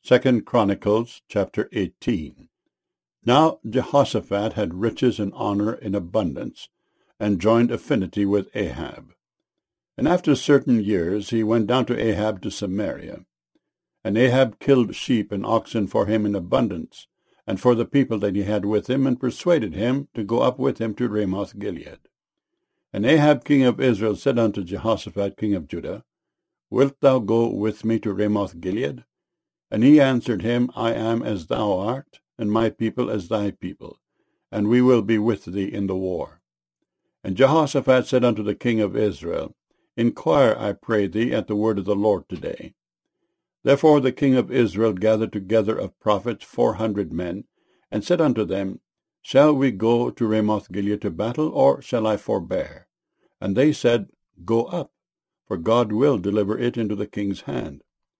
2 Chronicles chapter 18. Now Jehoshaphat had riches and honor in abundance, and joined affinity with Ahab. And after certain years he went down to Ahab to Samaria. And Ahab killed sheep and oxen for him in abundance, and for the people that he had with him, and persuaded him to go up with him to Ramoth Gilead. And Ahab king of Israel said unto Jehoshaphat king of Judah, Wilt thou go with me to Ramoth Gilead? And he answered him, I am as thou art, and my people as thy people, and we will be with thee in the war. And Jehoshaphat said unto the king of Israel, Inquire, I pray thee, at the word of the Lord today. Therefore the king of Israel gathered together of prophets 400 men, and said unto them, Shall we go to Ramoth Gilead to battle, or shall I forbear? And they said, Go up, for God will deliver it into the king's hand.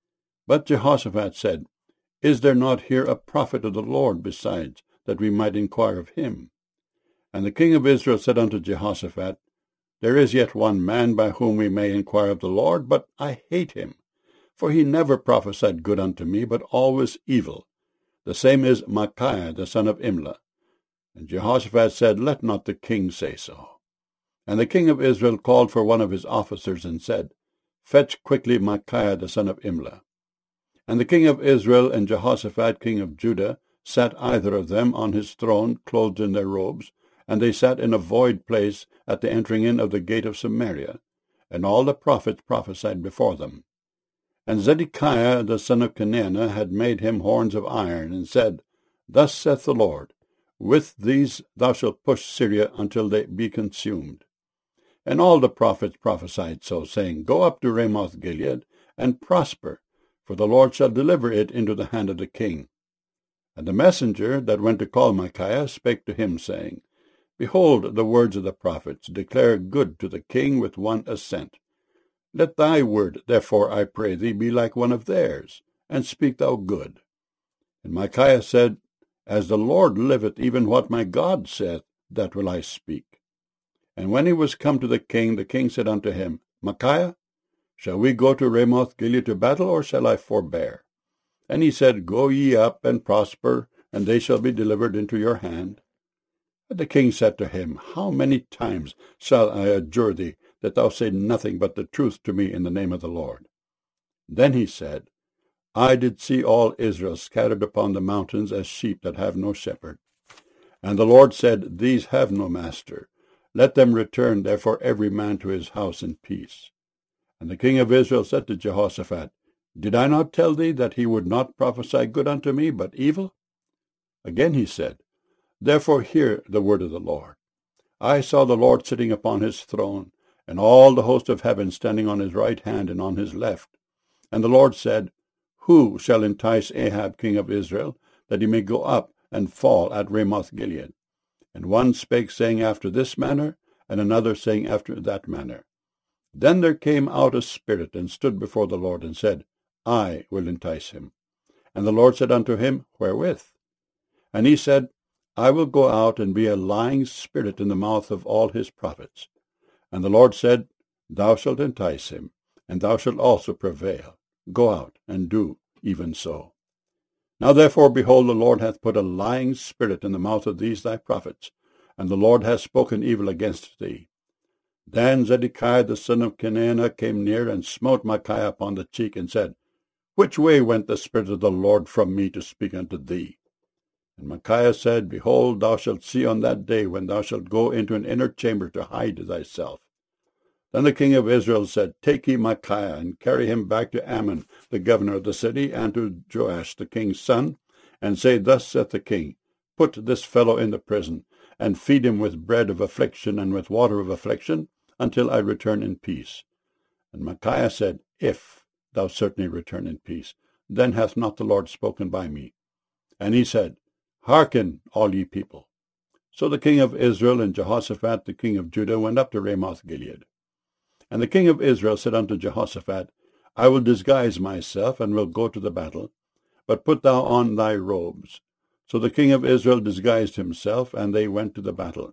But Jehoshaphat said, Is there not here a prophet of the Lord besides, that we might inquire of him? And the king of Israel said unto Jehoshaphat, There is yet one man by whom we may inquire of the Lord, but I hate him. For he never prophesied good unto me, but always evil. The same is Micaiah the son of Imlah. And Jehoshaphat said, Let not the king say so. And the king of Israel called for one of his officers, and said, Fetch quickly Micaiah the son of Imlah. And the king of Israel and Jehoshaphat king of Judah sat either of them on his throne, clothed in their robes, and they sat in a void place at the entering in of the gate of Samaria, and all the prophets prophesied before them. And Zedekiah the son of Kenaanah had made him horns of iron, and said, Thus saith the Lord, With these thou shalt push Syria until they be consumed. And all the prophets prophesied so, saying, Go up to Ramoth Gilead, and prosper, for the Lord shall deliver it into the hand of the king. And the messenger that went to call Micaiah spake to him, saying, Behold, the words of the prophets declare good to the king with one assent. Let thy word, therefore, I pray thee, be like one of theirs, and speak thou good. And Micaiah said, As the Lord liveth, even what my God saith, that will I speak. And when he was come to the king said unto him, Micaiah, shall we go to Ramoth Gilead to battle, or shall I forbear? And he said, Go ye up, and prosper, and they shall be delivered into your hand. And the king said to him, How many times shall I adjure thee, that thou say nothing but the truth to me in the name of the Lord? Then he said, I did see all Israel scattered upon the mountains as sheep that have no shepherd. And the Lord said, These have no master. Let them return therefore every man to his house in peace. And the king of Israel said to Jehoshaphat, Did I not tell thee that he would not prophesy good unto me, but evil? Again he said, Therefore hear the word of the Lord. I saw the Lord sitting upon his throne, and all the host of heaven standing on his right hand and on his left. And the Lord said, Who shall entice Ahab king of Israel, that he may go up and fall at Ramoth Gilead? And one spake, saying after this manner, and another saying after that manner. Then there came out a spirit, and stood before the Lord, and said, I will entice him. And the Lord said unto him, Wherewith? And he said, I will go out and be a lying spirit in the mouth of all his prophets. And the Lord said, Thou shalt entice him, and thou shalt also prevail. Go out, and do even so. Now therefore, behold, the Lord hath put a lying spirit in the mouth of these thy prophets, and the Lord hath spoken evil against thee. Then Zedekiah the son of Kenaanah came near, and smote Micaiah upon the cheek, and said, Which way went the Spirit of the Lord from me to speak unto thee? And Micaiah said, Behold, thou shalt see on that day, when thou shalt go into an inner chamber to hide thyself. Then the king of Israel said, Take ye Micaiah, and carry him back to Ammon, the governor of the city, and to Joash the king's son, and say, Thus saith the king, Put this fellow in the prison, and feed him with bread of affliction and with water of affliction, until I return in peace. And Micaiah said, If thou certainly return in peace, then hath not the Lord spoken by me. And he said, Hearken, all ye people. So the king of Israel and Jehoshaphat the king of Judah went up to Ramoth Gilead. And the king of Israel said unto Jehoshaphat, I will disguise myself, and will go to the battle, but put thou on thy robes. So the king of Israel disguised himself, and they went to the battle.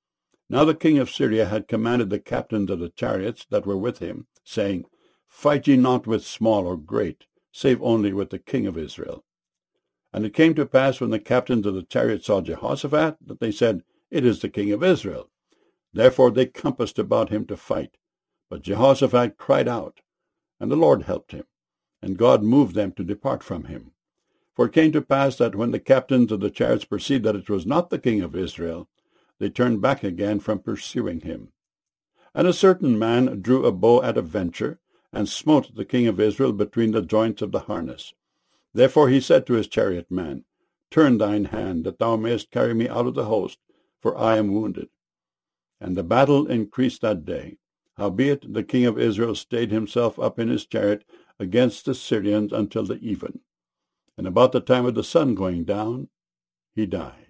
Now the king of Syria had commanded the captains of the chariots that were with him, saying, Fight ye not with small or great, save only with the king of Israel. And it came to pass, when the captains of the chariots saw Jehoshaphat, that they said, It is the king of Israel. Therefore they compassed about him to fight. But Jehoshaphat cried out, and the Lord helped him, and God moved them to depart from him. For it came to pass that when the captains of the chariots perceived that it was not the king of Israel, they turned back again from pursuing him. And a certain man drew a bow at a venture, and smote the king of Israel between the joints of the harness. Therefore he said to his chariot man, Turn thine hand, that thou mayest carry me out of the host, for I am wounded. And the battle increased that day. Howbeit the king of Israel stayed himself up in his chariot against the Syrians until the even. And about the time of the sun going down, he died.